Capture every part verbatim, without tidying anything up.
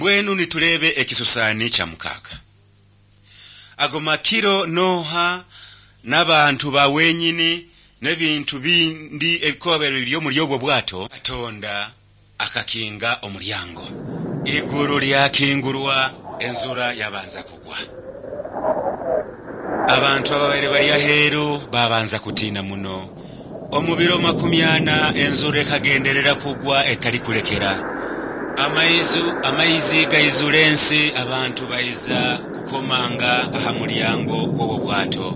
mbwenu nitulebe ekisusani kya mukaaga. Ago makiro Noha n'abantu bawenyini n'ebintu bindi ebikobero lyo muri obwo bwato Katonda akakinga omulyango. Iguru lyakingurwa, enzura yabanza kugwa. Abantu ababere bali aheru babanza kutina muno. Omubiro makumyana enzura ekagenderera kugwa etali kulekera. Amaizu amaizi gaizulensi abantu baiza kukomanga aha mulyango gw'obwo bwato.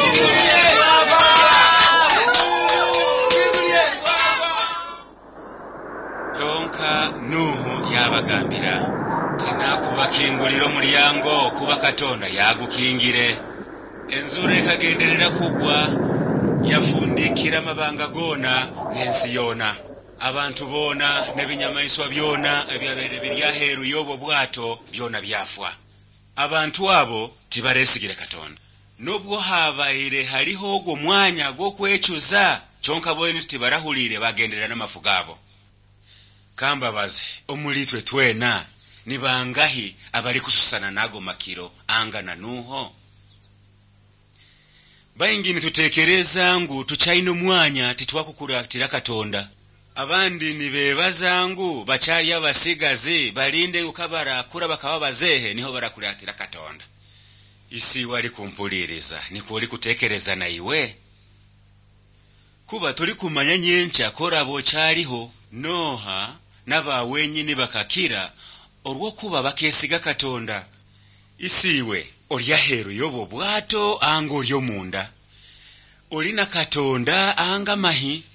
Tonka Nuhu yabagambira tina kubakingulira omulyango kuba Katonda yagukingire. Enzura ekagenderera kugwa yafundikira amabanga gona n'ensi yona. Abantu bona n'ebinyamaiswa byona ebyabere biri aheru y'obwo bwato byona byafwa. Abantu abo tibaresigire Katonda. Nobwo habaire haliho ogwo mwanya gw'okwecuza kyonka boine tibarahulire bagenderera n'amafu gabo. Kambabaze omulitwe twena nibangahi abali kususana nago makiro anga na Nuho. Bayingini tutekereza ngu tuchaino mwanya titwakukuratira Katonda. Abandi nibebaza ngu bachali abasigazi balinde ukabara kura bakaba bazehe niho barakuratira Katonda. Isi wali kumpuliriza niko oli kutekereza na iwe. Kuba tuli kumanya nyencha kora bo chaliho Noha n'abawenyini bakakira olwo kuba bakesiga Katonda. Isiwe oli aheru y'obwo bwato anga oli omunda. Olina Katonda anga mahi.